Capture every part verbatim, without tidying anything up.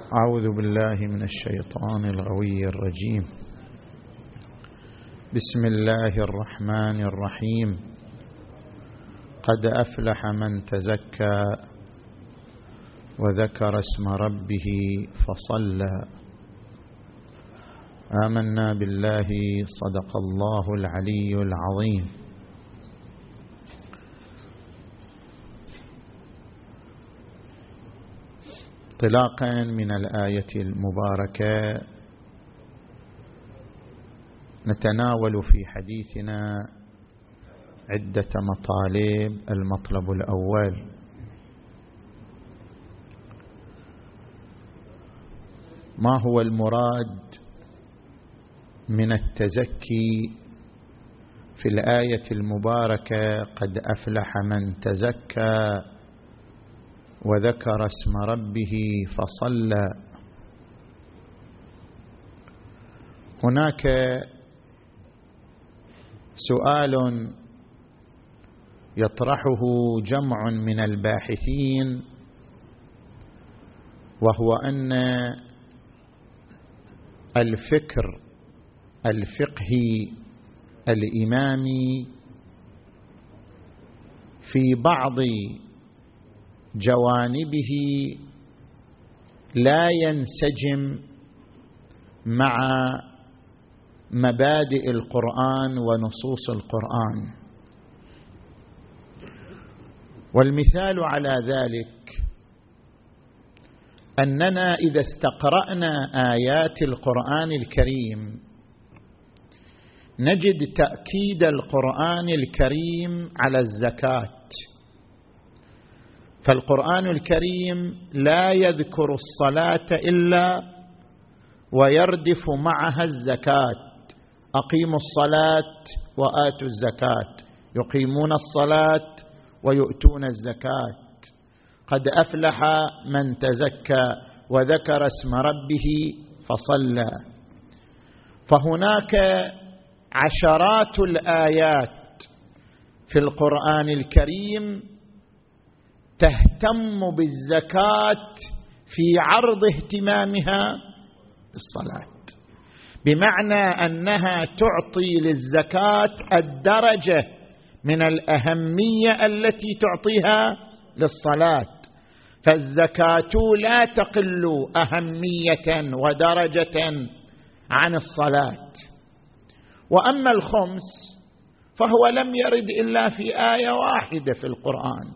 أعوذ بالله من الشيطان الغوي الرجيم. بسم الله الرحمن الرحيم. قد أفلح من تزكى وذكر اسم ربه فصلى. آمنا بالله صدق الله العلي العظيم. انطلاقا من الآية المباركة نتناول في حديثنا عدة مطالب. المطلب الأول: ما هو المراد من التزكي في الآية المباركة قد أفلح من تزكى وذكر اسم ربه فصلى؟ هناك سؤال يطرحه جمع من الباحثين، وهو أن الفكر الفقهي الإمامي في بعض جوانبه لا ينسجم مع مبادئ القرآن ونصوص القرآن. والمثال على ذلك أننا إذا استقرأنا آيات القرآن الكريم نجد تأكيد القرآن الكريم على الزكاة، فالقرآن الكريم لا يذكر الصلاة إلا ويردف معها الزكاة. أقيموا الصلاة وآتوا الزكاة، يقيمون الصلاة ويؤتون الزكاة. قد أفلح من تزكى وذكر اسم ربه فصلى. فهناك عشرات الآيات في القرآن الكريم تهتم بالزكاة في عرض اهتمامها بالصلاة، بمعنى أنها تعطي للزكاة الدرجة من الأهمية التي تعطيها للصلاة، فالزكاة لا تقل أهمية ودرجة عن الصلاة. وأما الخمس فهو لم يرد إلا في آية واحدة في القرآن،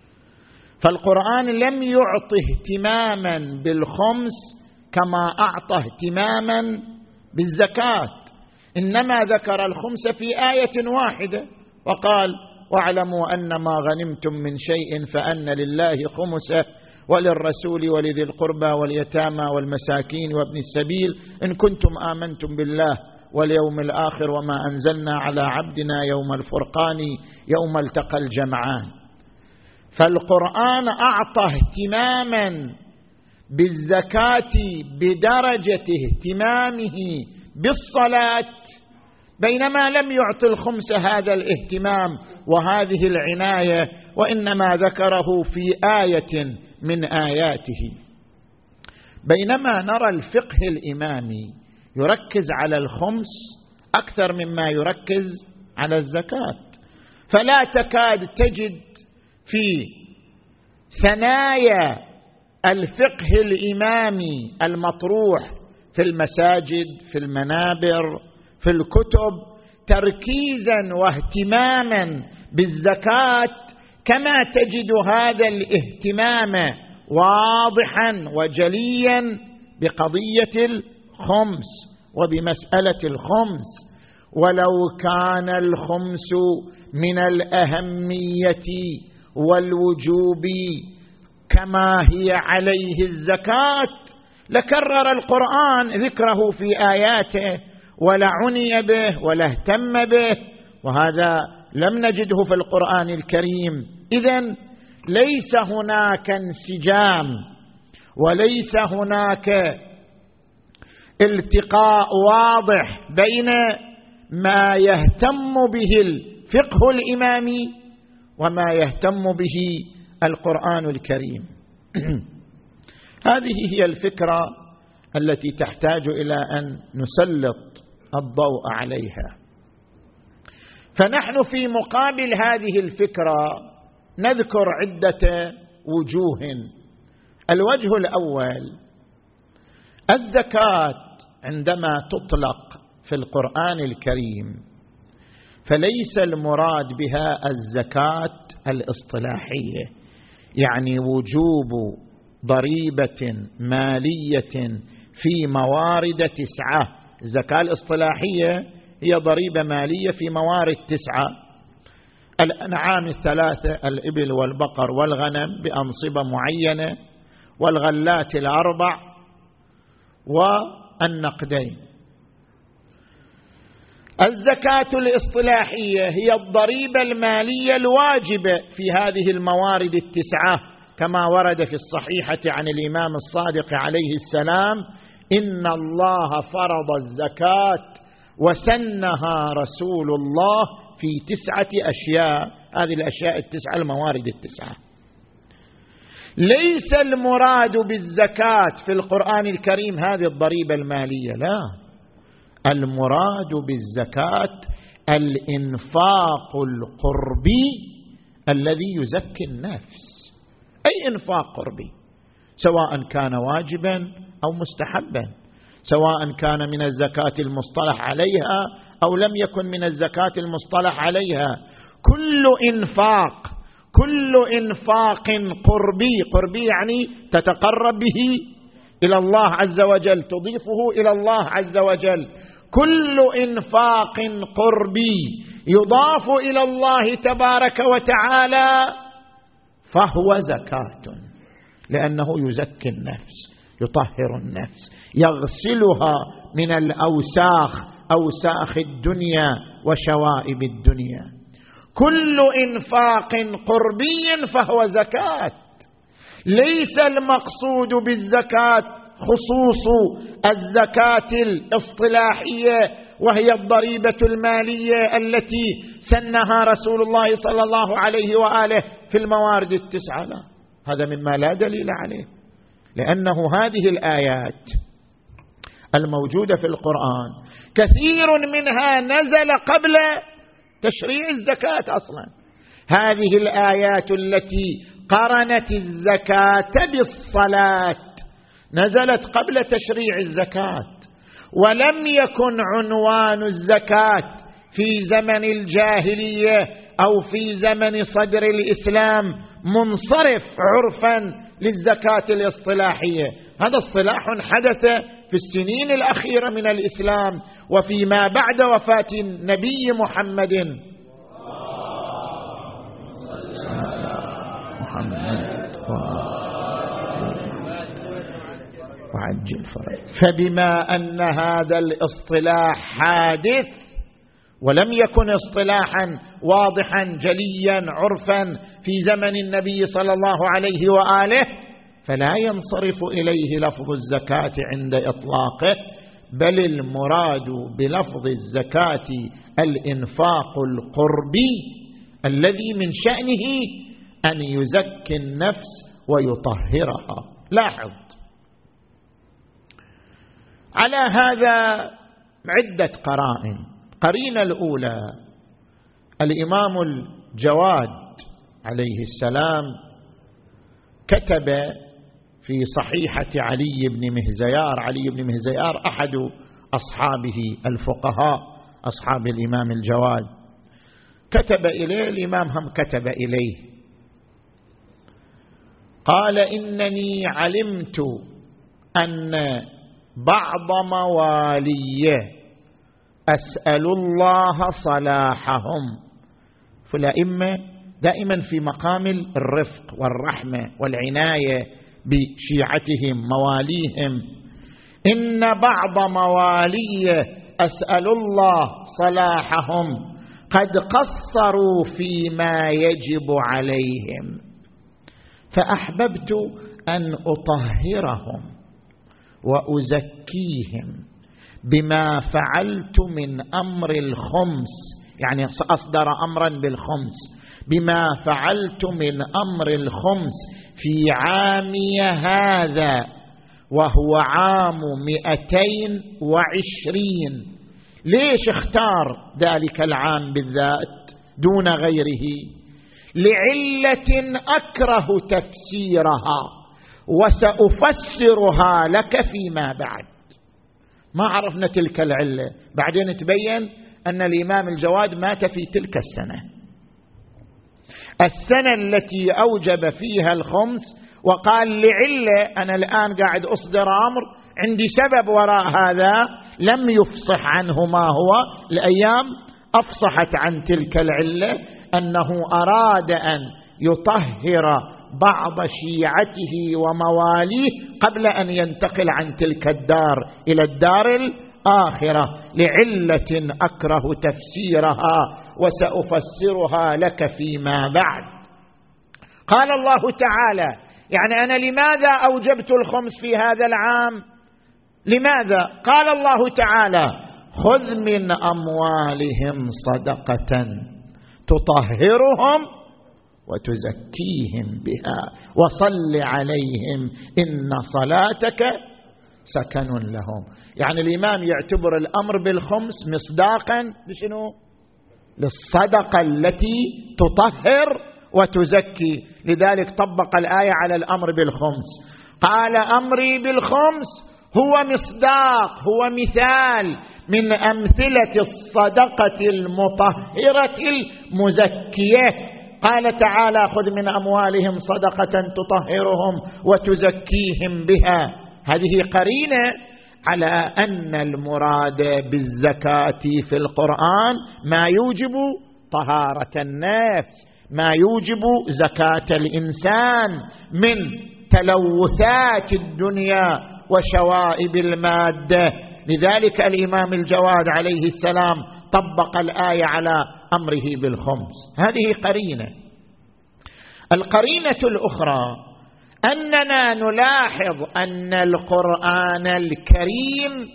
فالقرآن لم يعطه اهتماما بالخمس كما أعطى اهتماما بالزكاة، إنما ذكر الخمس في آية واحدة وقال: واعلموا أن ما غنمتم من شيء فأن لله خمسه وللرسول ولذي القربى واليتامى والمساكين وابن السبيل إن كنتم آمنتم بالله واليوم الآخر وما أنزلنا على عبدنا يوم الفرقان يوم التقى الجمعان. فالقرآن أعطى اهتماما بالزكاة بدرجة اهتمامه بالصلاة، بينما لم يعطي الخمس هذا الاهتمام وهذه العناية، وإنما ذكره في آية من آياته. بينما نرى الفقه الإمامي يركز على الخمس أكثر مما يركز على الزكاة، فلا تكاد تجد في ثنايا الفقه الإمامي المطروح في المساجد في المنابر في الكتب تركيزا واهتماما بالزكاة كما تجد هذا الاهتمام واضحا وجليا بقضية الخمس وبمسألة الخمس. ولو كان الخمس من الأهمية والوجوب كما هي عليه الزكاة لكرر القرآن ذكره في آياته ولا عني به ولا اهتم به، وهذا لم نجده في القرآن الكريم. إذن ليس هناك انسجام وليس هناك التقاء واضح بين ما يهتم به الفقه الإمامي وما يهتم به القرآن الكريم. هذه هي الفكرة التي تحتاج إلى أن نسلط الضوء عليها. فنحن في مقابل هذه الفكرة نذكر عدة وجوه. الوجه الأول: الزكاة عندما تطلق في القرآن الكريم فليس المراد بها الزكاة الاصطلاحية، يعني وجوب ضريبة مالية في موارد تسعة. الزكاة الاصطلاحية هي ضريبة مالية في موارد تسعة: الأنعام الثلاثة، الإبل والبقر والغنم بأنصبة معينة، والغلات الأربع، والنقدين. الزكاة الاصطلاحية هي الضريبة المالية الواجبة في هذه الموارد التسعة، كما ورد في الصحيحة عن الإمام الصادق عليه السلام: إن الله فرض الزكاة وسنها رسول الله في تسعة أشياء. هذه الأشياء التسعة الموارد التسعة. ليس المراد بالزكاة في القرآن الكريم هذه الضريبة المالية، لا، المراد بالزكاة الإنفاق القربي الذي يزكي النفس. أي إنفاق قربي، سواء كان واجبا أو مستحبا، سواء كان من الزكاة المصطلح عليها أو لم يكن من الزكاة المصطلح عليها. كل إنفاق كل إنفاق قربي، قربي يعني تتقرب به إلى الله عز وجل، تضيفه إلى الله عز وجل. كل إنفاق قربي يضاف إلى الله تبارك وتعالى فهو زكاة، لأنه يزكي النفس، يطهر النفس، يغسلها من الأوساخ، أوساخ الدنيا وشوائب الدنيا. كل إنفاق قربي فهو زكاة. ليس المقصود بالزكاة خصوص الزكاة الاصطلاحية وهي الضريبة المالية التي سنها رسول الله صلى الله عليه وآله في الموارد التسعة، لا، هذا مما لا دليل عليه، لأنه هذه الآيات الموجودة في القرآن كثير منها نزل قبل تشريع الزكاة أصلا. هذه الآيات التي قرنت الزكاة بالصلاة نزلت قبل تشريع الزكاة، ولم يكن عنوان الزكاة في زمن الجاهلية أو في زمن صدر الإسلام منصرف عرفا للزكاة الاصطلاحية. هذا اصطلاح حدث في السنين الأخيرة من الإسلام وفيما بعد وفاة النبي محمد محمد وعجل فرج. فبما أن هذا الاصطلاح حادث ولم يكن اصطلاحا واضحا جليا عرفا في زمن النبي صلى الله عليه وآله، فلا ينصرف إليه لفظ الزكاة عند إطلاقه، بل المراد بلفظ الزكاة الإنفاق القربي الذي من شأنه أن يزكي النفس ويطهرها. لاحظ على هذا عدة قرائن. قرينة الأولى: الإمام الجواد عليه السلام كتب في صحيحة علي بن مهزيار. علي بن مهزيار أحد أصحابه الفقهاء أصحاب الإمام الجواد، كتب إليه، الإمام هم كتب إليه، قال: إنني علمت أن بعض موالي أسأل الله صلاحهم. فالأئمة دائما في مقام الرفق والرحمة والعناية بشيعتهم مواليهم. إن بعض موالي أسأل الله صلاحهم قد قصروا فيما يجب عليهم، فأحببت أن أطهرهم وأزكيهم بما فعلت من أمر الخمس، يعني أصدر أمرا بالخمس، بما فعلت من أمر الخمس في عامي هذا وهو عام مئتين وعشرين. ليش اختار ذلك العام بالذات دون غيره؟ لعلة أكره تفسيرها وسأفسرها لك فيما بعد. ما عرفنا تلك العلة، بعدين تبين أن الإمام الجواد مات في تلك السنة، السنة التي أوجب فيها الخمس، وقال لعلة أنا الآن قاعد أصدر أمر عندي سبب وراء هذا، لم يفصح عنه ما هو. الأيام أفصحت عن تلك العلة، أنه أراد أن يطهر بعض شيعته ومواليه قبل أن ينتقل عن تلك الدار إلى الدار الآخرة، لعلة أكره تفسيرها وسأفسرها لك فيما بعد. قال الله تعالى: يعني أنا لماذا أوجبت الخمس في هذا العام؟ لماذا؟ قال الله تعالى: خذ من أموالهم صدقة تطهرهم وتزكيهم بها وصل عليهم إن صلاتك سكن لهم. يعني الإمام يعتبر الأمر بالخمس مصداقا لشنو؟ للصدقة التي تطهر وتزكي، لذلك طبق الآية على الأمر بالخمس. قال: أمري بالخمس هو مصداق، هو مثال من أمثلة الصدقة المطهرة المزكية. قال تعالى: خذ من أموالهم صدقة تطهرهم وتزكيهم بها. هذه قرينة على أن المراد بالزكاة في القرآن ما يوجب طهارة النفس، ما يوجب زكاة الإنسان من تلوثات الدنيا وشوائب المادة. لذلك الإمام الجواد عليه السلام طبق الآية على أمره بالخمس. هذه قرينة. القرينة الأخرى أننا نلاحظ أن القرآن الكريم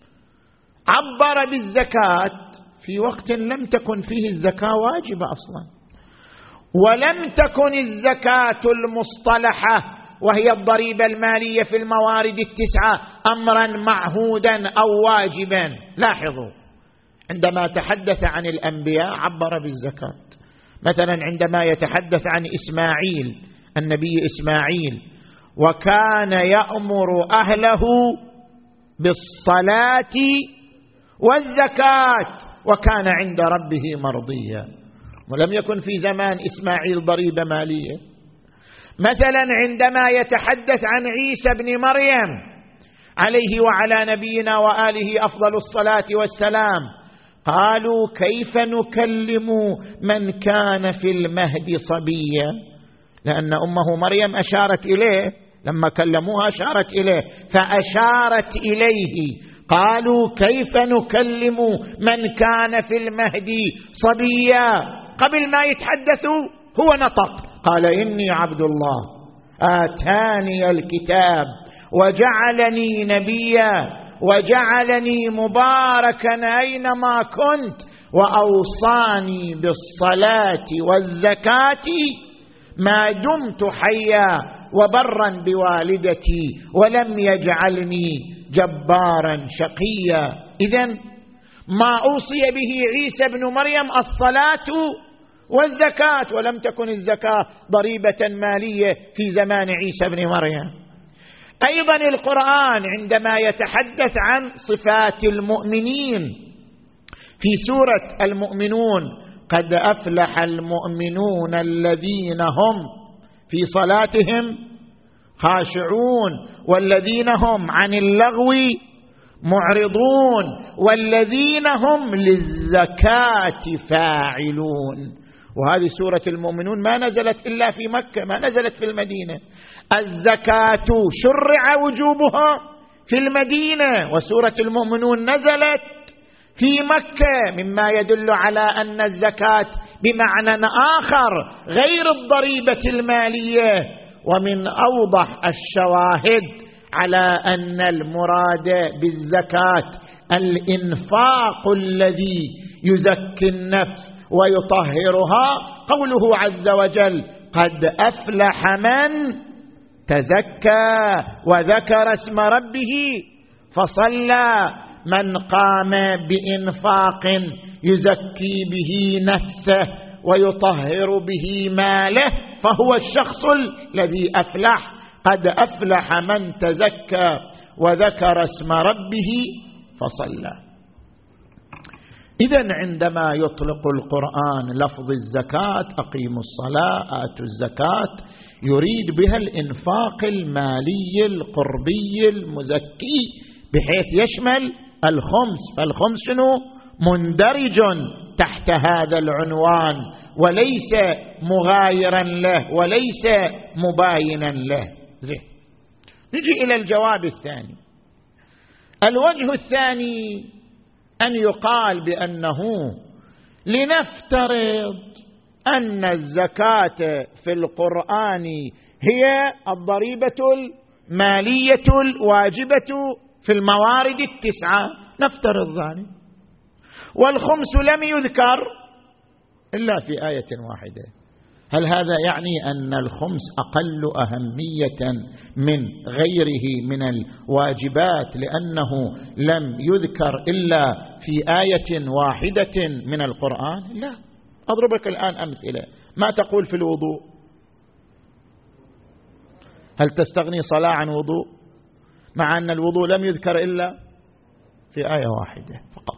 عبر بالزكاة في وقت لم تكن فيه الزكاة واجبة أصلا، ولم تكن الزكاة المصطلحة وهي الضريبة المالية في الموارد التسعة أمرا معهودا أو واجبا. لاحظوا، عندما تحدث عن الأنبياء عبر بالزكاة. مثلا عندما يتحدث عن إسماعيل، النبي إسماعيل: وكان يأمر أهله بالصلاة والزكاة وكان عند ربه مرضيا. ولم يكن في زمان إسماعيل ضريبة مالية. مثلا عندما يتحدث عن عيسى بن مريم عليه وعلى نبينا وآله أفضل الصلاة والسلام، قالوا: كيف نكلم من كان في المهد صبيا؟ لأن أمه مريم أشارت إليه، لما كلموها أشارت إليه، فأشارت إليه. قالوا: كيف نكلم من كان في المهد صبيا؟ قبل ما يتحدثوا هو نطق، قال: إني عبد الله آتاني الكتاب وجعلني نبيا وجعلني مباركا أينما كنت وأوصاني بالصلاة والزكاة ما دمت حيا وبرا بوالدتي ولم يجعلني جبارا شقيا. إذن ما أوصي به عيسى بن مريم الصلاة والزكاة، ولم تكن الزكاة ضريبة مالية في زمان عيسى بن مريم. أيضا القرآن عندما يتحدث عن صفات المؤمنين في سورة المؤمنون: قد أفلح المؤمنون الذين هم في صلاتهم خاشعون والذين هم عن اللغو معرضون والذين هم للزكاة فاعلون. وهذه سورة المؤمنون ما نزلت إلا في مكة، ما نزلت في المدينة. الزكاة شرع وجوبها في المدينة، وسورة المؤمنون نزلت في مكة، مما يدل على أن الزكاة بمعنى آخر غير الضريبة المالية. ومن أوضح الشواهد على أن المراد بالزكاة الإنفاق الذي يزكي النفس ويطهرها قوله عز وجل: قد أفلح من تزكى وذكر اسم ربه فصلى. من قام بإنفاق يزكي به نفسه ويطهر به ماله فهو الشخص الذي أفلح. قد أفلح من تزكى وذكر اسم ربه فصلى. إذن عندما يطلق القرآن لفظ الزكاة، أقيموا الصلاة آتوا الزكاة، يريد بها الإنفاق المالي القربي المزكي بحيث يشمل الخمس. فالخمس شنو؟ مندرج تحت هذا العنوان وليس مغايرا له وليس مباينا له. زين، نجي إلى الجواب الثاني. الوجه الثاني أن يقال بأنه لنفترض أن الزكاة في القرآن هي الضريبة المالية الواجبة في الموارد التسعة، نفترض ذلك، والخمس لم يذكر إلا في آية واحدة. هل هذا يعني أن الخمس أقل أهمية من غيره من الواجبات لأنه لم يذكر إلا في آية واحدة من القرآن؟ لا. أضربك الآن أمثلة. ما تقول في الوضوء؟ هل تستغني صلاة عن وضوء مع أن الوضوء لم يذكر إلا في آية واحدة فقط؟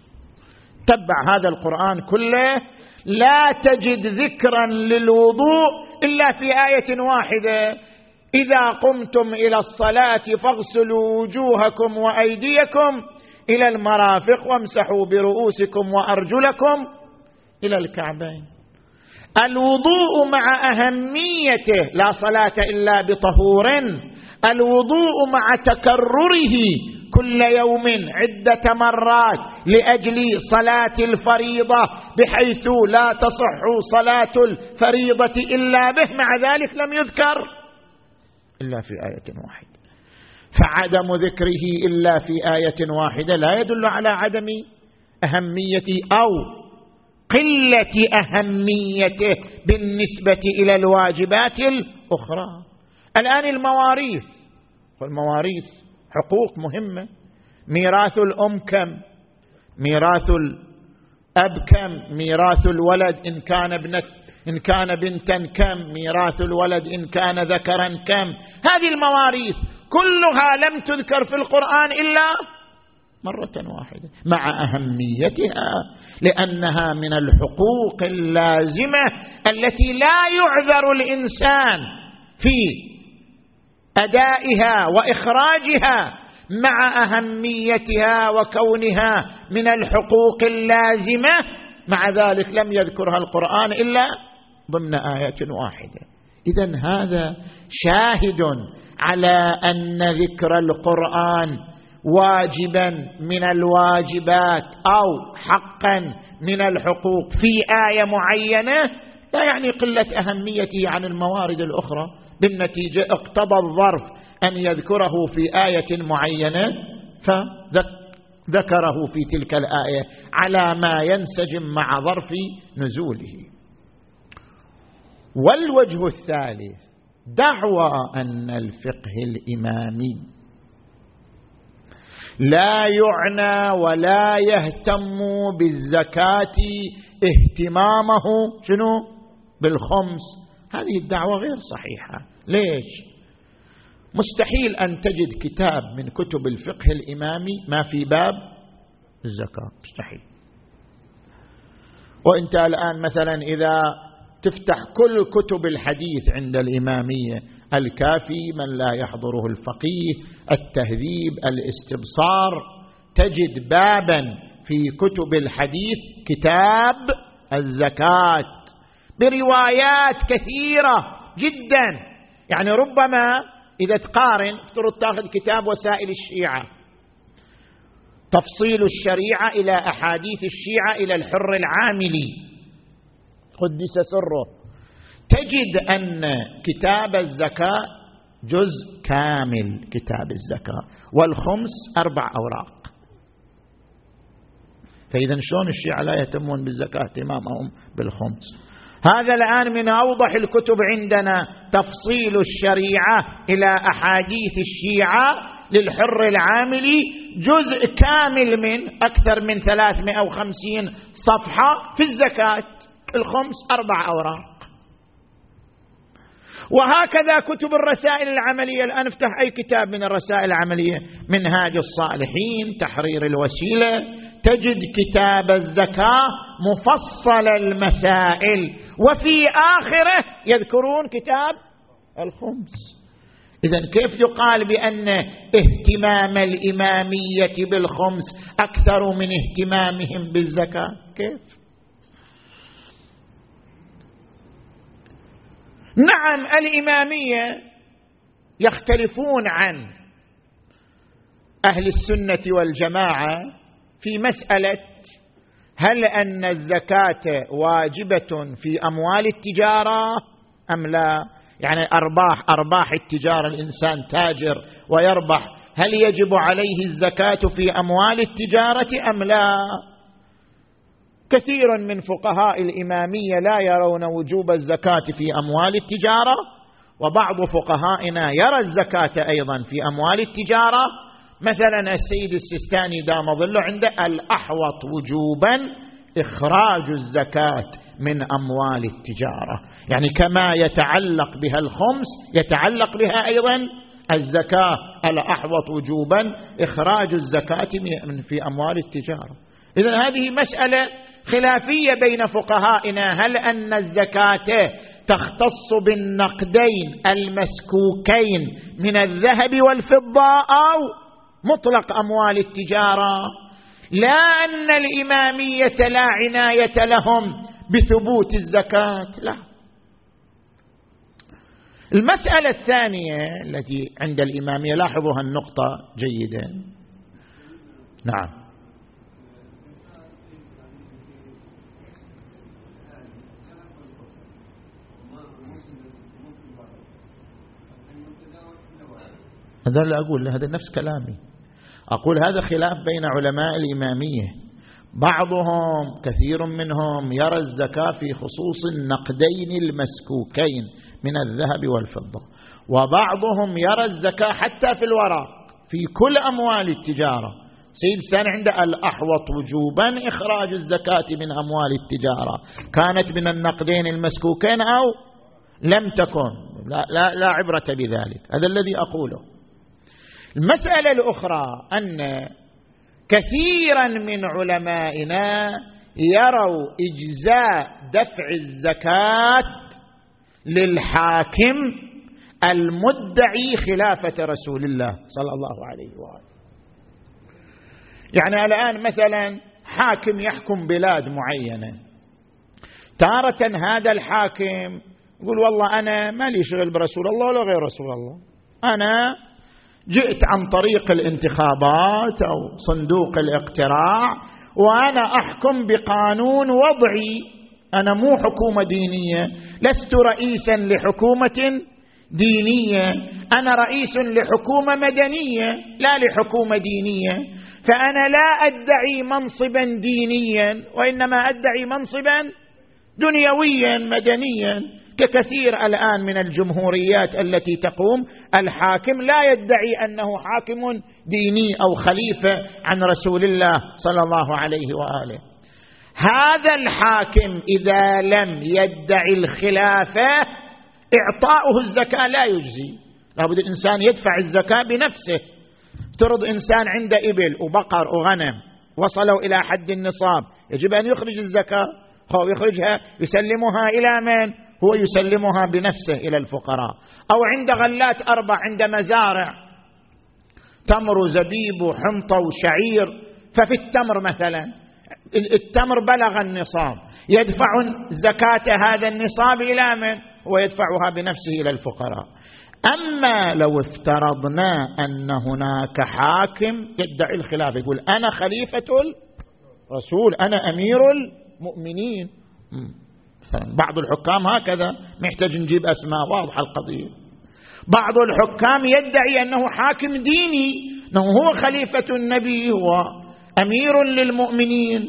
تبع هذا القرآن كله لا تجد ذكرا للوضوء إلا في آية واحدة: إذا قمتم إلى الصلاة فاغسلوا وجوهكم وأيديكم إلى المرافق وامسحوا برؤوسكم وأرجلكم إلى الكعبين. الوضوء مع أهميته، لا صلاة إلا بطهور، الوضوء مع تكرره كل يوم عدة مرات لأجل صلاة الفريضة بحيث لا تصح صلاة الفريضة إلا به، مع ذلك لم يذكر إلا في آية واحدة. فعدم ذكره إلا في آية واحدة لا يدل على عدم أهميته أو قلة أهميته بالنسبة إلى الواجبات الأخرى. الآن المواريث، والمواريث حقوق مهمة. ميراث الأم كم؟ ميراث الأب كم؟ ميراث الولد إن كان ابنة إن كان بنتا كم؟ ميراث الولد إن كان ذكرا كم؟ هذه المواريث كلها لم تذكر في القرآن إلا مرة واحدة مع أهميتها، لأنها من الحقوق اللازمة التي لا يعذر الإنسان في أدائها وإخراجها مع أهميتها وكونها من الحقوق اللازمة، مع ذلك لم يذكرها القرآن إلا ضمن آية واحدة. إذن هذا شاهد على أن ذكر القرآن واجبا من الواجبات أو حقا من الحقوق في آية معينة لا يعني قلة أهميته عن الموارد الأخرى. بالنتيجة اقتضى الظرف أن يذكره في آية معينة فذكره في تلك الآية على ما ينسجم مع ظرف نزوله. والوجه الثالث دعوى أن الفقه الإمامي لا يعنى ولا يهتم بالزكاة اهتمامه شنو؟ بالخمس. هذه الدعوة غير صحيحة. ليش؟ مستحيل أن تجد كتاب من كتب الفقه الإمامي ما في باب الزكاة، مستحيل. وانت الآن مثلا إذا تفتح كل كتب الحديث عند الإمامية، الكافي من لا يحضره الفقيه، التهذيب، الاستبصار، تجد بابا في كتب الحديث كتاب الزكاة بروايات كثيرة جدا. يعني ربما إذا تقارن افترض تأخذ كتاب وسائل الشيعة، تفصيل الشريعة إلى أحاديث الشيعة إلى الحر العاملي قدس سره، تجد أن كتاب الزكاة جزء كامل كتاب الزكاة، والخمس أربع أوراق. فإذا شلون الشيعة لا يهتمون بالزكاة اهتمامهم بالخمس؟ هذا الآن من أوضح الكتب عندنا، تفصيل الشريعة إلى أحاديث الشيعة للحر العاملي، جزء كامل من أكثر من ثلاثمائة وخمسين صفحة في الزكاة، الخمس أربع أوراق. وهكذا كتب الرسائل العملية. الآن افتح أي كتاب من الرسائل العملية، منهاج الصالحين، تحرير الوسيلة، تجد كتاب الزكاة مفصل المسائل، وفي آخره يذكرون كتاب الخمس. إذن كيف يقال بأن اهتمام الإمامية بالخمس أكثر من اهتمامهم بالزكاة؟ كيف؟ نعم الإمامية يختلفون عن أهل السنة والجماعة في مسألة هل أن الزكاة واجبة في أموال التجارة أم لا؟ يعني أرباح أرباح التجارة، الإنسان تاجر ويربح، هل يجب عليه الزكاة في أموال التجارة أم لا؟ كثير من فقهاء الإمامية لا يرون وجوب الزكاة في أموال التجارة، وبعض فقهائنا يرى الزكاة أيضا في أموال التجارة. مثلا السيد السيستاني دام ظله عنده الأحوط وجوبا إخراج الزكاة من أموال التجارة، يعني كما يتعلق بها الخمس يتعلق بها أيضا الزكاة، الأحوط وجوبا إخراج الزكاة من في أموال التجارة. إذن هذه مسألة خلافية بين فقهائنا، هل أن الزكاة تختص بالنقدين المسكوكين من الذهب والفضة أو مطلق أموال التجارة؟ لا أن الإمامية لا عناية لهم بثبوت الزكاة، لا. المسألة الثانية التي عند الإمامية، لاحظوا النقطة جيدا. نعم، هذا اللي أقول، هذا نفس كلامي، أقول هذا خلاف بين علماء الإمامية، بعضهم كثير منهم يرى الزكاة في خصوص النقدين المسكوكين من الذهب والفضة، وبعضهم يرى الزكاة حتى في الورق في كل أموال التجارة. سيد سان عنده الأحوط وجوبا إخراج الزكاة من أموال التجارة، كانت من النقدين المسكوكين أو لم تكن، لا, لا, لا عبرة بذلك، هذا الذي أقوله. المسألة الأخرى أن كثيرا من علمائنا يروا إجزاء دفع الزكاة للحاكم المدعي خلافة رسول الله صلى الله عليه وآله. يعني الآن مثلا حاكم يحكم بلاد معينة، تارة هذا الحاكم يقول والله أنا ما لي شغل برسول الله ولا غير رسول الله، أنا جئت عن طريق الانتخابات أو صندوق الاقتراع وأنا أحكم بقانون وضعي، أنا مو حكومة دينية، لست رئيسا لحكومة دينية، أنا رئيس لحكومة مدنية لا لحكومة دينية، فأنا لا أدعي منصبا دينيا وإنما أدعي منصبا دنيويا مدنيا، ككثير الآن من الجمهوريات التي تقوم الحاكم لا يدعي أنه حاكم ديني أو خليفة عن رسول الله صلى الله عليه وآله. هذا الحاكم إذا لم يدعي الخلافة إعطاؤه الزكاة لا يجزي، لابد الإنسان يدفع الزكاة بنفسه. افترض إنسان عنده إبل وبقر وغنم وصلوا إلى حد النصاب، يجب أن يخرج الزكاة، هو يخرجها يسلمها إلى من؟ هو يسلمها بنفسه إلى الفقراء. أو عند غلات أربع، عند مزارع تمر وزبيب وحنطة وشعير، ففي التمر مثلا التمر بلغ النصاب، يدفع زكاة هذا النصاب إلى من؟ هو يدفعها بنفسه إلى الفقراء. أما لو افترضنا أن هناك حاكم يدعي الخلافة، يقول أنا خليفة الرسول، أنا أمير المؤمنين، بعض الحكام هكذا، محتاج نجيب أسماء، واضحة القضية. بعض الحكام يدعي أنه حاكم ديني، أنه هو خليفة النبي، هو أمير للمؤمنين،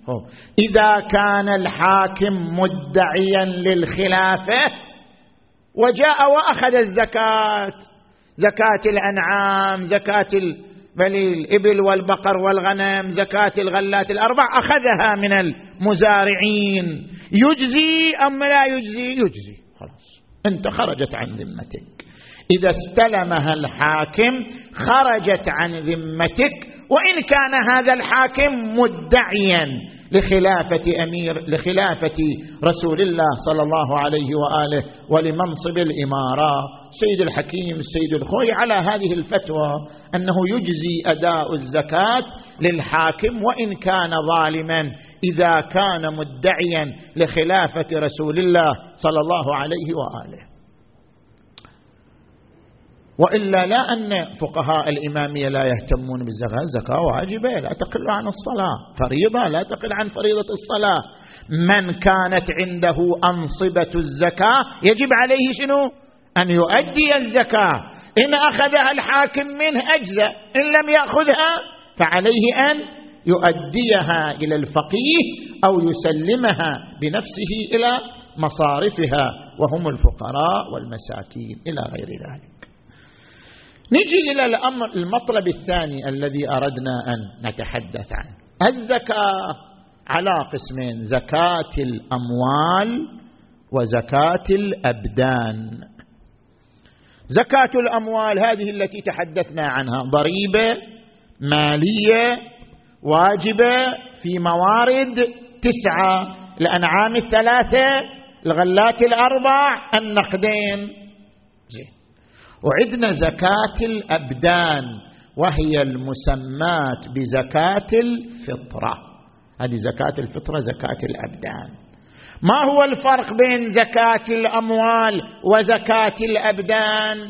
إذا كان الحاكم مدعيا للخلافة وجاء وأخذ الزكاة، زكاة الأنعام، زكاة الإبل والبقر والغنم، زكاة الغلات الأربع، أخذها من المزارعين، يجزي أم لا يجزي؟ يجزي، خلاص أنت خرجت عن ذمتك. إذا استلمها الحاكم خرجت عن ذمتك، وإن كان هذا الحاكم مدعيا لخلافة أمير لخلافة رسول الله صلى الله عليه وآله ولمنصب الإمارة. سيد الحكيم السيد الخوي على هذه الفتوى أنه يجزي أداء الزكاة للحاكم وإن كان ظالما، إذا كان مدعيا لخلافة رسول الله صلى الله عليه وآله. وإلا لا أن فقهاء الإمامية لا يهتمون بالزكاة، الزكاة واجبة لا تقل عن الصلاة، فريضة لا تقل عن فريضة الصلاة. من كانت عنده أنصبة الزكاة يجب عليه شنو؟ أن يؤدي الزكاة. إن أخذها الحاكم منه أجزأ، إن لم يأخذها فعليه أن يؤديها إلى الفقيه أو يسلمها بنفسه إلى مصارفها وهم الفقراء والمساكين إلى غير ذلك. نجي إلى الأمر المطلب الثاني الذي أردنا أن نتحدث عنه. الزكاة على قسمين: زكاة الأموال وزكاة الأبدان. زكاة الأموال هذه التي تحدثنا عنها، ضريبة مالية واجبة في موارد تسعة: الأنعام الثلاثة، الغلات الأربع، النقدين. زين. وعندنا زكاة الأبدان وهي المسمات بزكاة الفطرة. هذه زكاة الفطرة، زكاة الأبدان. ما هو الفرق بين زكاة الأموال وزكاة الأبدان؟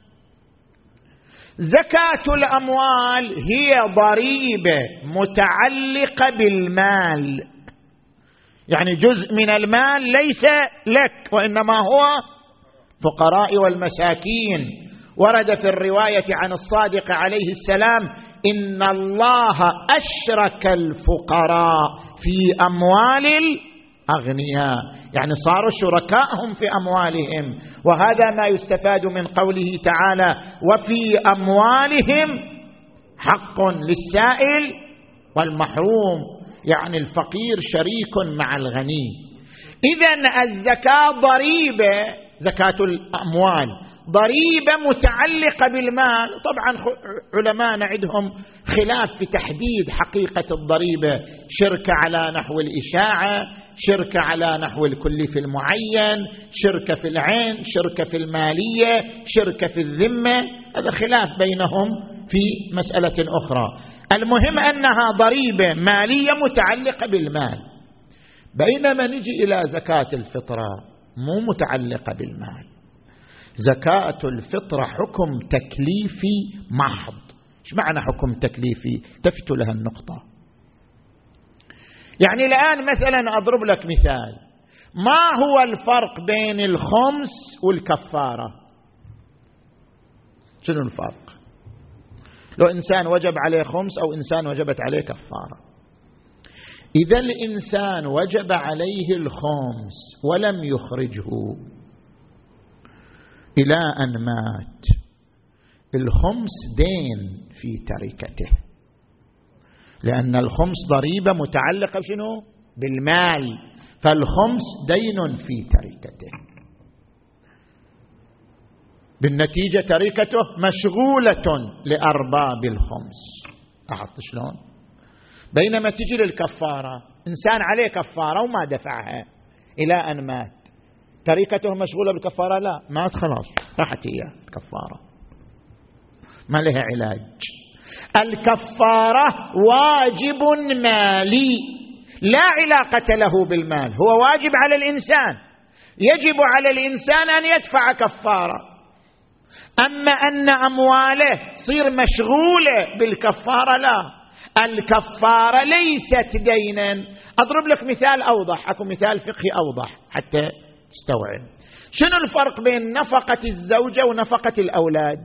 زكاة الأموال هي ضريبة متعلقة بالمال، يعني جزء من المال ليس لك وإنما هو فقراء والمساكين. ورد في الرواية عن الصادق عليه السلام: إن الله أشرك الفقراء في أموال الأغنياء، يعني صاروا شركائهم في أموالهم. وهذا ما يستفاد من قوله تعالى: وفي أموالهم حق للسائل والمحروم، يعني الفقير شريك مع الغني. إذن الزكاة ضريبة، زكاة الأموال ضريبة متعلقة بالمال. طبعا علماء عندهم خلاف في تحديد حقيقة الضريبة، شركة على نحو الإشاعة، شركة على نحو الكلف المعين، شركة في العين، شركة في المالية، شركة في الذمة، هذا خلاف بينهم في مسألة أخرى. المهم أنها ضريبة مالية متعلقة بالمال. بينما نجي إلى زكاة الفطرة مو متعلقة بالمال. زكاة الفطرة حكم تكليفي محض. ايش معنى حكم تكليفي؟ تفت لها النقطة. يعني الآن مثلا أضرب لك مثال: ما هو الفرق بين الخمس والكفارة؟ شنو الفرق؟ لو إنسان وجب عليه خمس أو إنسان وجبت عليه كفارة. إذا الإنسان وجب عليه الخمس ولم يخرجه إلى أن مات، الخمس دين في تركته، لأن الخمس ضريبة متعلقة بشنو؟ بالمال، فالخمس دين في تركته. بالنتيجة تركته مشغولة لأرباب الخمس. أحط شلون؟ بينما تجي للكفارة، إنسان عليه كفارة وما دفعها إلى أن مات، تركته مشغولة بالكفارة؟ لا، مات خلاص راحت إياه الكفارة، ما لها علاج. الكفارة واجب مالي لا علاقة له بالمال، هو واجب على الإنسان، يجب على الإنسان أن يدفع كفارة. أما أن أمواله تصير مشغولة بالكفارة لا، الكفارة ليست دينا. أضرب لك مثال أوضح، أكو مثال فقهي أوضح حتى تستوعب. شنو الفرق بين نفقة الزوجة ونفقة الأولاد؟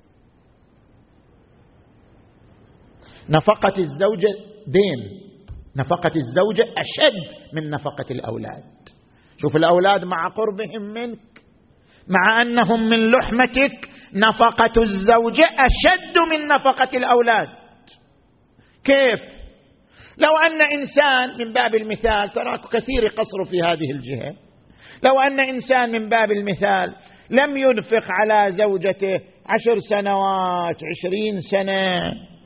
نفقة الزوجة دين نفقة الزوجة أشد من نفقة الأولاد. شوف الأولاد مع قربهم منك، مع أنهم من لحمتك، نفقة الزوجة أشد من نفقة الأولاد. كيف؟ لو أن إنسان من باب المثال، تراك كثير قصر في هذه الجهة، لو أن إنسان من باب المثال لم ينفق على زوجته عشر سنوات عشرين سنة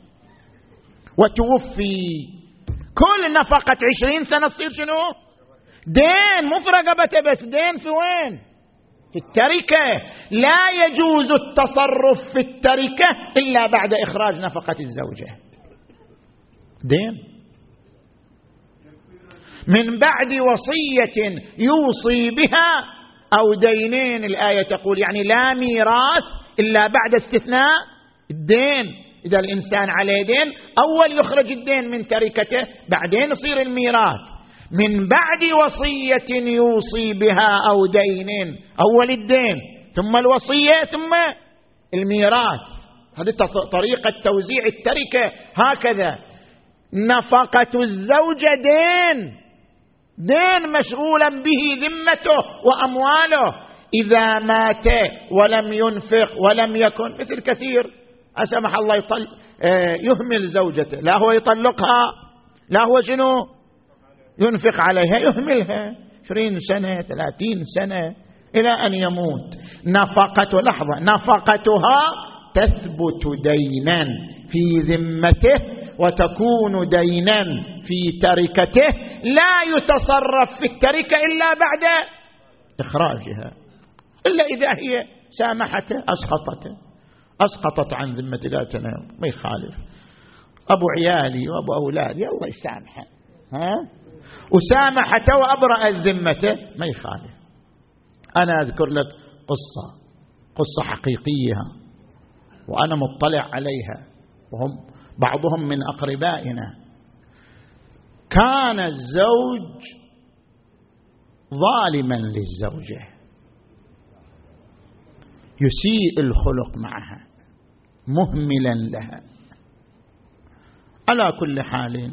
وتوفي، كل نفقة عشرين سنة تصير شنو؟ دين، مو في رقبته بس، دين في وين؟ في التركة. لا يجوز التصرف في التركة إلا بعد إخراج نفقة الزوجة. دين من بعد وصية يوصي بها أو دينين، الآية تقول، يعني لا ميراث إلا بعد استثناء الدين. إذا الإنسان عليه دين أول يخرج الدين من تركته، بعدين يصير الميراث. من بعد وصية يوصي بها أو دينين، أول الدين ثم الوصية ثم الميراث. هذه طريقة توزيع التركة هكذا. نفقة الزوجة دين، دين مشغولا به ذمته وأمواله. إذا مات ولم ينفق ولم يكن، مثل كثير أسمح الله يطل يهمل زوجته، لا هو يطلقها، لا هو شنو ينفق عليها، يهملها عشرين سنة ثلاثين سنة إلى أن يموت. نفقة لحظة نفقتها تثبت دينا في ذمته وتكون دينا في تركته، لا يتصرف في التركة إلا بعد إخراجها، إلا إذا هي سامحته أسقطته، أسقطت عن ذمة لا تنام، ما يخالف. أبو عيالي وأبو أولادي الله يسامحه، ها، وسامحته وأبرأ ذمته، ما يخالف. أنا أذكر لك قصة قصة حقيقية وأنا مطلع عليها، وهم بعضهم من أقربائنا. كان الزوج ظالما للزوجة، يسيء الخلق معها، مهملا لها. على كل حال،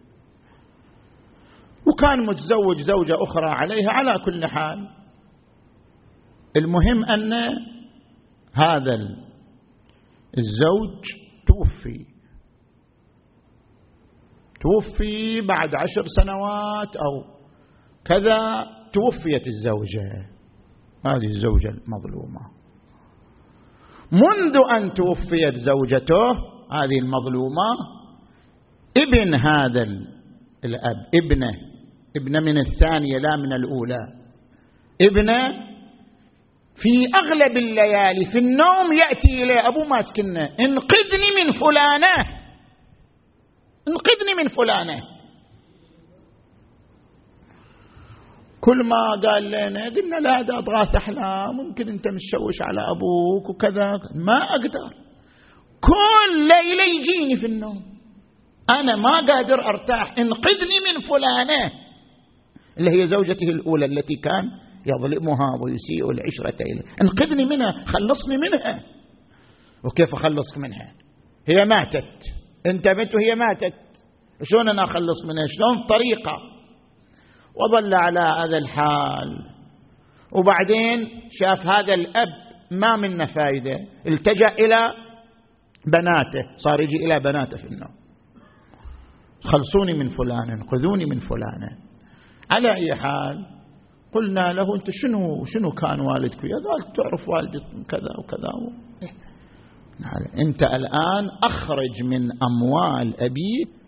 وكان متزوج زوجة أخرى عليها. على كل حال، المهم أن هذا الزوج توفي توفي بعد عشر سنوات أو كذا، توفيت الزوجة، هذه الزوجة المظلومة. منذ أن توفيت زوجته هذه المظلومة، ابن هذا الأب، ابنه ابنه من الثانية لا من الأولى، ابنه في أغلب الليالي في النوم يأتي إليه أبو ماسكنه، انقذني من فلانة، انقذني من فلانة. كل ما قال لنا قلنا لا، هذا أضغاث أحلام، ممكن أنت مشوش على أبوك وكذا، ما أقدر، كل ليلة يجيني في النوم، أنا ما قادر أرتاح، انقذني من فلانة، اللي هي زوجته الأولى التي كان يظلمها ويسيء العشرة إليه، انقذني منها، خلصني منها. وكيف أخلصك منها؟ هي ماتت، أنت مت وهي ماتت، شلون أنا أخلص منها؟ شلون طريقة؟ وظل على هذا الحال. وبعدين شاف هذا الأب ما منه فائدة، التجأ إلى بناته، صار يجي إلى بناته في النوم، خلصوني من فلان، انقذوني من فلانة. على أي حال، قلنا له أنت شنو شنو كان والدك؟ قال تعرف والدي كذا وكذا. أنت الآن أخرج من أموال أبيك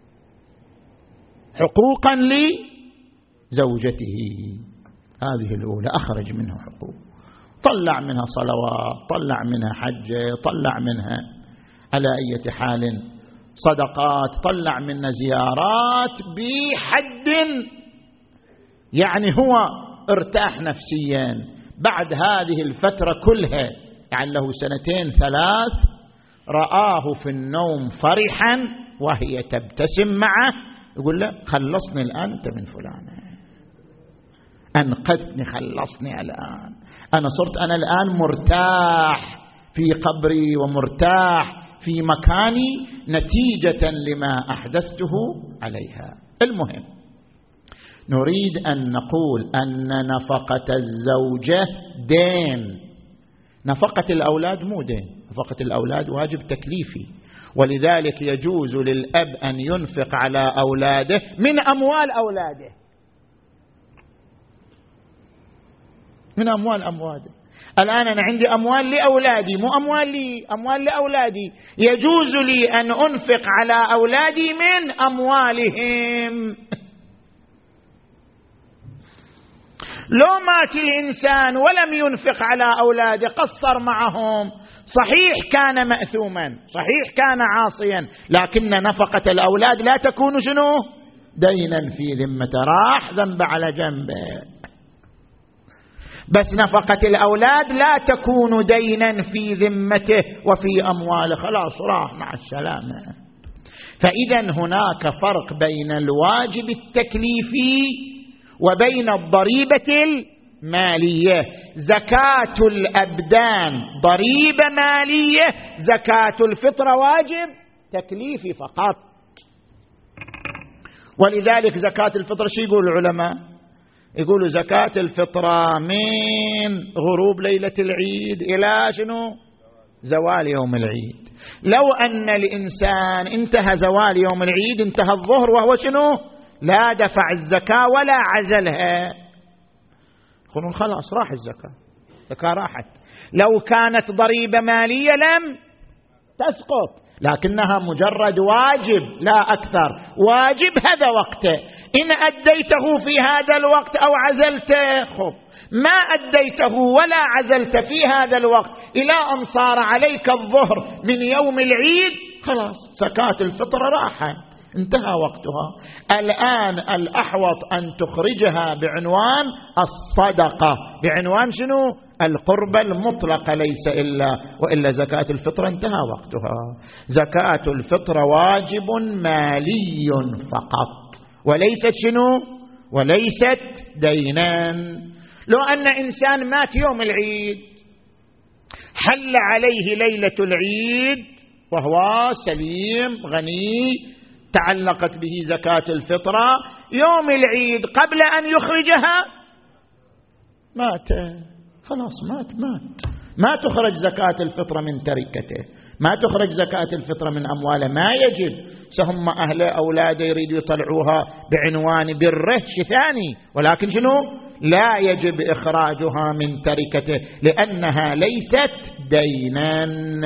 حقوقا لزوجته هذه الأولى، أخرج منها حقوق، طلع منها صلوات، طلع منها حجة، طلع منها على أي حال صدقات، طلع منها زيارات بحد، يعني هو ارتاح نفسيا بعد هذه الفترة كلها، يعني له سنتين ثلاث، رآه في النوم فرحا وهي تبتسم معه، يقول له خلصني الآن أنت من فلانة، أنقذني، خلصني الآن، أنا صرت أنا الآن مرتاح في قبري ومرتاح في مكاني نتيجة لما أحدثته عليها. المهم، نريد أن نقول أن نفقة الزوجة دين، نفقة الأولاد مو دين، نفقة الأولاد واجب تكليفي، ولذلك يجوز للأب أن ينفق على أولاده من أموال أولاده، من أموال أمواله. الآن أنا عندي أموال لأولادي، مو أموال لي، أموال لأولادي، يجوز لي أن أنفق على أولادي من أموالهم. لو مات الإنسان ولم ينفق على أولاده، قصر معهم، صحيح كان مأثوما، صحيح كان عاصيا، لكن نفقة الأولاد لا تكون شنو؟ دينا في ذمته، راح ذنب على جنبه. بس نفقة الأولاد لا تكون دينا في ذمته وفي أمواله، خلاص راح مع السلامة. فإذا هناك فرق بين الواجب التكليفي وبين الضريبة المالية. زكاة الأبدان ضريبة مالية، زكاة الفطرة واجب تكليفي فقط. ولذلك زكاة الفطرة شو يقول العلماء؟ يقولوا زكاة الفطرة من غروب ليلة العيد إلى شنو؟ زوال يوم العيد. لو أن الإنسان انتهى زوال يوم العيد، انتهى الظهر وهو شنو؟ لا دفع الزكاة ولا عزلها، يقولون خلاص راح الزكاة، الزكاة راحت. لو كانت ضريبة مالية لم تسقط، لكنها مجرد واجب لا أكثر، واجب هذا وقته، إن أديته في هذا الوقت أو عزلته خب، ما أديته ولا عزلت في هذا الوقت إلى أن صار عليك الظهر من يوم العيد، خلاص زكاة الفطر راحت، انتهى وقتها. الآن الأحوط أن تخرجها بعنوان الصدقة، بعنوان شنو؟ القربة المطلقة، ليس إلا وإلا زكاة الفطر انتهى وقتها. زكاة الفطر واجب مالي فقط، وليست شنو؟ وليست دينان. لو أن إنسان مات يوم العيد، حل عليه ليلة العيد وهو سليم غني، تعلقت به زكاة الفطرة، يوم العيد قبل أن يخرجها مات، خلاص مات مات ما تخرج زكاة الفطرة من تركته، ما تخرج زكاة الفطرة من أمواله، ما يجب. سهم أهل أولاده يريدوا يطلعوها بعنوان بره شيء ثاني، ولكن شنو؟ لا يجب إخراجها من تركته لأنها ليست دينا.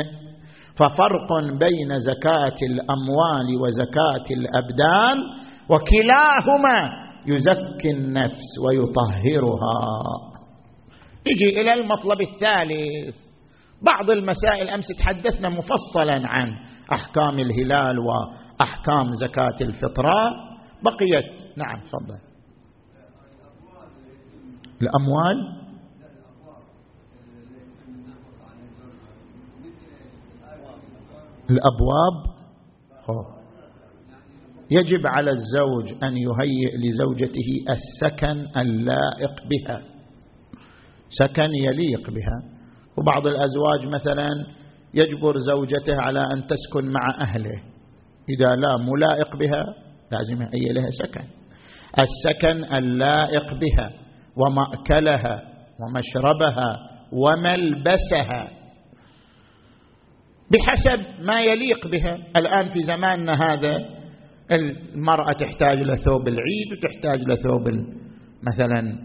ففرق بين زكاة الأموال وزكاة الأبدان، وكلاهما يزكي النفس ويطهرها. نجي إلى المطلب الثالث. بعض المسائل أمس تحدثنا مفصلا عن أحكام الهلال وأحكام زكاة الفطرة، بقيت. نعم تفضل. الأموال الأبواب يجب على الزوج أن يهيئ لزوجته السكن اللائق بها، سكن يليق بها. وبعض الأزواج مثلا يجبر زوجته على أن تسكن مع أهله، إذا لا ملائق بها لازم يهيئ لها سكن. السكن اللائق بها ومأكلها ومشربها وملبسها بحسب ما يليق بها. الآن في زماننا هذا المرأة تحتاج لثوب العيد وتحتاج لثوب مثلا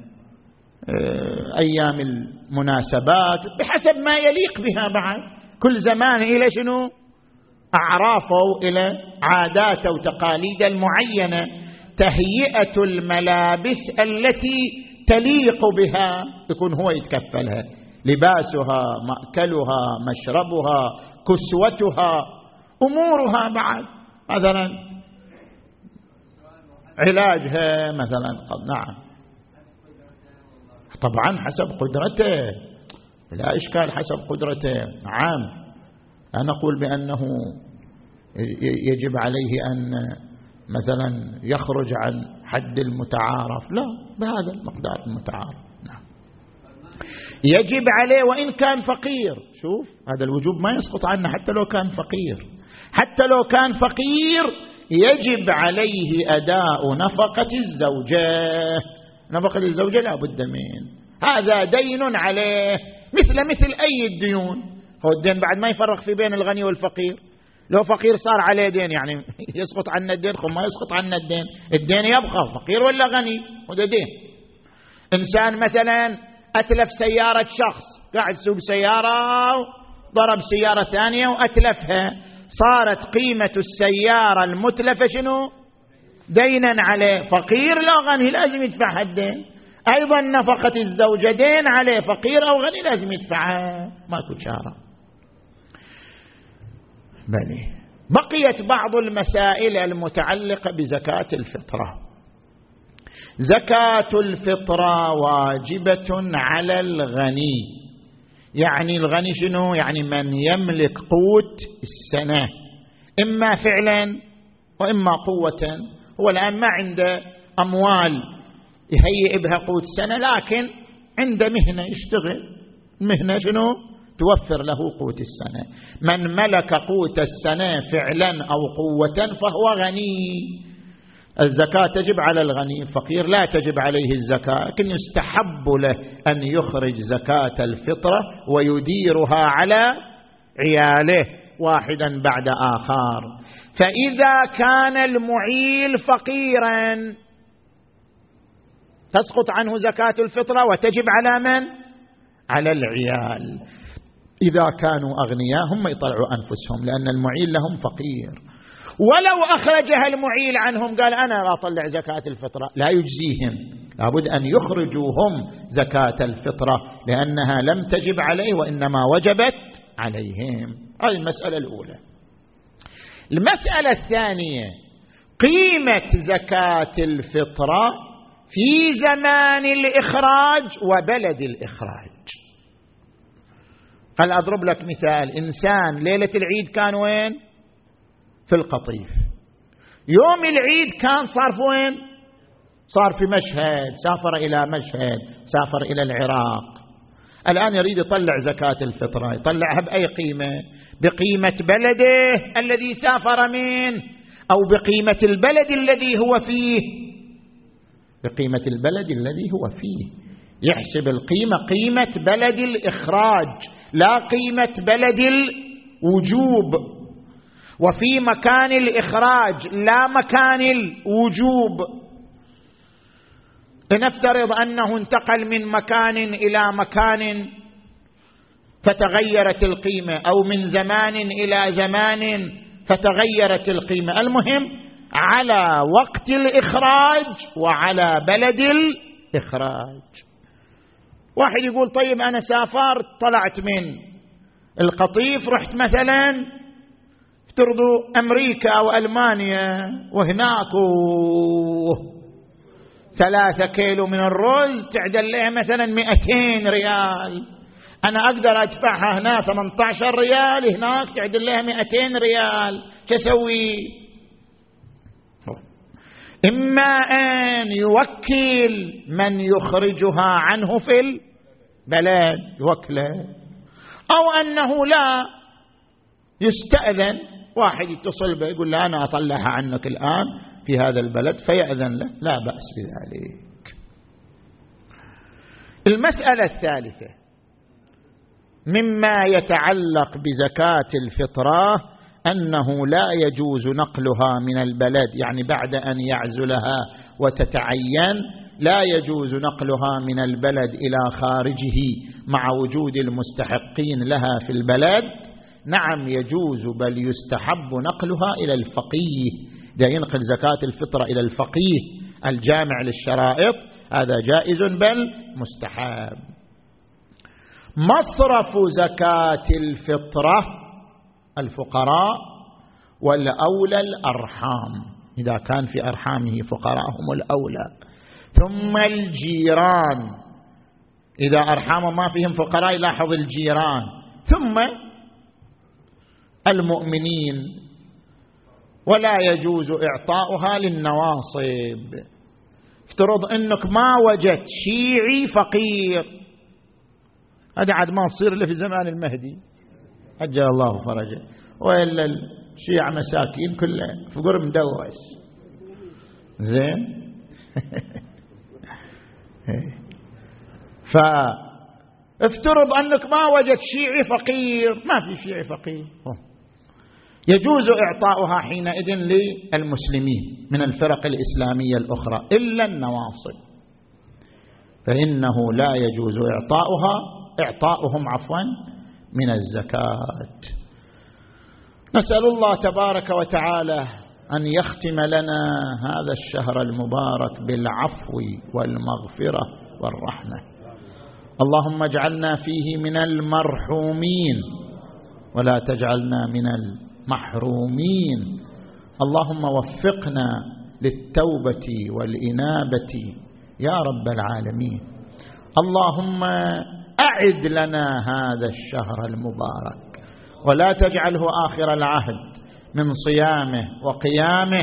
أيام المناسبات بحسب ما يليق بها. بعد كل زمان إلى شنو؟ أعرافه، إلى عاداته وتقاليده المعينة. تهيئة الملابس التي تليق بها يكون هو يتكفلها، لباسها، مأكلها، مشربها، كسوتها، أمورها. بعد مثلا علاجها مثلا. نعم طبعا حسب قدرته، لا إشكال، حسب قدرته. نعم لا نقول بأنه يجب عليه أن مثلا يخرج عن حد المتعارف، لا، بهذا المقدار المتعارف. نعم يجب عليه وإن كان فقير. شوف هذا الوجوب ما يسقط عنه حتى لو كان فقير، حتى لو كان فقير يجب عليه أداء نفقة الزوجة. نفقة الزوجة لا بد منه، هذا دين عليه مثل مثل أي الديون. هو الدين بعد ما يفرق في بين الغني والفقير. لو فقير صار عليه دين يعني يسقط عنه الدين، خو ما يسقط عنه الدين، الدين يبقى فقير ولا غني، وده دين. إنسان مثلا أتلف سيارة شخص، قاعد يسوق سيارة ضرب سيارة ثانية وأتلفها، صارت قيمة السيارة المتلفة شنو؟ دينا عليه. فقير لا غني لازم يدفع الدين. أيضا نفقة الزوجة دين عليه، فقير أو غني لازم يدفعها، ماكو شارة. بلي بقيت بعض المسائل المتعلقة بزكاة الفطرة. زكاة الفطرة واجبة على الغني. يعني الغني شنو؟ يعني من يملك قوت السنة، إما فعلا وإما قوة. هو الآن ما عنده أموال يهيئ بها قوت السنة، لكن عنده مهنة يشتغل، مهنة شنو؟ توفر له قوت السنة. من ملك قوت السنة فعلا أو قوة فهو غني. الزكاة تجب على الغني، الفقير لا تجب عليه الزكاة، لكن يستحب له أن يخرج زكاة الفطرة ويديرها على عياله واحدا بعد آخر. فإذا كان المعيل فقيرا تسقط عنه زكاة الفطرة وتجب على من؟ على العيال. إذا كانوا أغنياء هم يطلعوا أنفسهم، لأن المعيل لهم فقير. ولو أخرجها المعيل عنهم قال أنا لا أطلع زكاة الفطرة، لا يجزيهم، لابد أن يخرجوا هم زكاة الفطرة، لأنها لم تجب عليه وإنما وجبت عليهم. هذه المسألة الأولى. المسألة الثانية قيمة زكاة الفطرة في زمان الإخراج وبلد الإخراج. هل أضرب لك مثال؟ إنسان ليلة العيد كان وين؟ في القطيف. يوم العيد كان صار في وين؟ صار في مشهد، سافر إلى مشهد، سافر إلى العراق. الآن يريد يطلع زكاة الفطرة، يطلعها بأي قيمة؟ بقيمة بلده الذي سافر منه، أو بقيمة البلد الذي هو فيه؟ بقيمة البلد الذي هو فيه. يحسب القيمة قيمة بلد الإخراج لا قيمة بلد الوجوب. وفي مكان الإخراج لا مكان الوجوب. لنفترض أنه انتقل من مكان إلى مكان فتغيرت القيمة، أو من زمان إلى زمان فتغيرت القيمة. المهم على وقت الإخراج وعلى بلد الإخراج. واحد يقول طيب أنا سافرت، طلعت من القطيف رحت مثلا افترضوا أمريكا أو ألمانيا، وهناك ثلاثة كيلو من الرز تعدل لها مثلا مئتين ريال، أنا أقدر أدفعها هنا ثمانية عشر ريال، هناك تعدل لها مئتين ريال، كسوي؟ إما أن يوكل من يخرجها عنه في البلد يوكله، أو أنه لا يستأذن، واحد يتصل به يقول له أنا أطلعها عنك الآن في هذا البلد فيأذن له، لا بأس بذلك. المسألة الثالثة مما يتعلق بزكاة الفطرة أنه لا يجوز نقلها من البلد، يعني بعد أن يعزلها وتتعين لا يجوز نقلها من البلد إلى خارجه مع وجود المستحقين لها في البلد. نعم يجوز، بل يستحب نقلها إلى الفقيه. إذا ينقل زكاة الفطرة إلى الفقيه الجامع للشرائط هذا جائز بل مستحب. مصرف زكاة الفطرة الفقراء، والأولى الأرحام، إذا كان في أرحامه فقراء هم الأولى، ثم الجيران، إذا أرحام ما فيهم فقراء يلاحظ الجيران، ثم المؤمنين. ولا يجوز إعطاؤها للنواصب. افترض أنك ما وجدت شيعي فقير، هذا عاد ما تصير إلا في زمان المهدي عجل الله فرجه، وإلا شيعة مساكين كلها فقر مدوس زين. فافترض أنك ما وجدت شيعي فقير، ما في شيعي فقير، يجوز إعطاؤها حينئذ للمسلمين من الفرق الإسلامية الأخرى إلا النواصب، فإنه لا يجوز إعطاؤها إعطاؤهم عفوا من الزكاة. نسأل الله تبارك وتعالى أن يختم لنا هذا الشهر المبارك بالعفو والمغفرة والرحمة. اللهم اجعلنا فيه من المرحومين ولا تجعلنا من المحرومين. اللهم وفقنا للتوبة والإنابة يا رب العالمين. اللهم أعد لنا هذا الشهر المبارك ولا تجعله آخر العهد من صيامه وقيامه،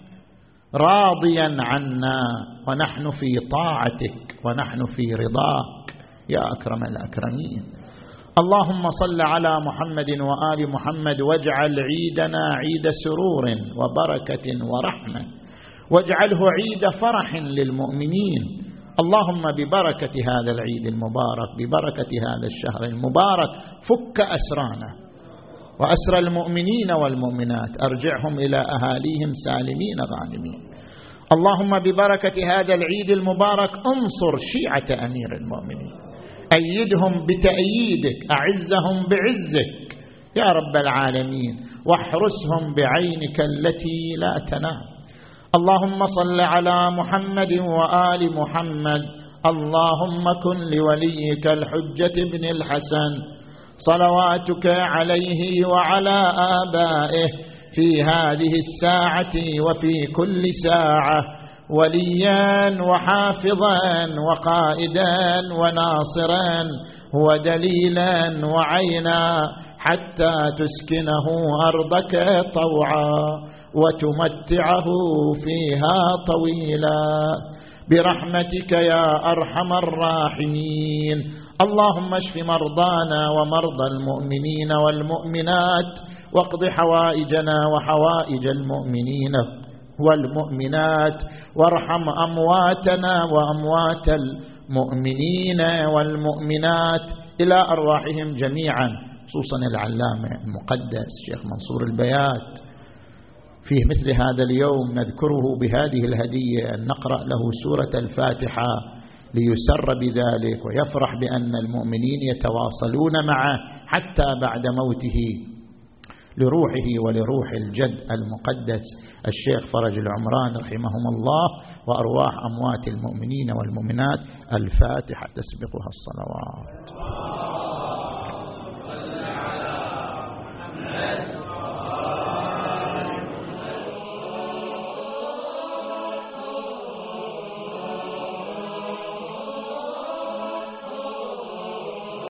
راضيا عنا ونحن في طاعتك ونحن في رضاك يا أكرم الأكرمين. اللهم صل على محمد وآل محمد واجعل عيدنا عيد سرور وبركة ورحمة، واجعله عيد فرح للمؤمنين. اللهم ببركة هذا العيد المبارك، ببركة هذا الشهر المبارك، فك أسرانا وأسر المؤمنين والمؤمنات، أرجعهم إلى أهاليهم سالمين غانمين. اللهم ببركة هذا العيد المبارك انصر شيعة أمير المؤمنين، أيدهم بتأييدك، أعزهم بعزك يا رب العالمين، واحرسهم بعينك التي لا تنام. اللهم صل على محمد وآل محمد. اللهم كن لوليك الحجة بن الحسن صلواتك عليه وعلى آبائه في هذه الساعة وفي كل ساعة وليا وحافظا وقائدا وناصرا ودليلا وعينا، حتى تسكنه أرضك طوعا وتمتعه فيها طويلا برحمتك يا أرحم الراحمين. اللهم اشف مرضانا ومرضى المؤمنين والمؤمنات، واقض حوائجنا وحوائج المؤمنين والمؤمنات، وارحم أمواتنا وأموات المؤمنين والمؤمنات إلى أرواحهم جميعا، خصوصا العلامة المقدس شيخ منصور البيات. في مثل هذا اليوم نذكره بهذه الهدية، أن نقرأ له سورة الفاتحة ليسر بذلك ويفرح بأن المؤمنين يتواصلون معه حتى بعد موته، لروحه ولروح الجد المقدس الشيخ فرج العمران رحمهم الله، وأرواح أموات المؤمنين والمؤمنات. الفاتحة تسبقها الصلوات.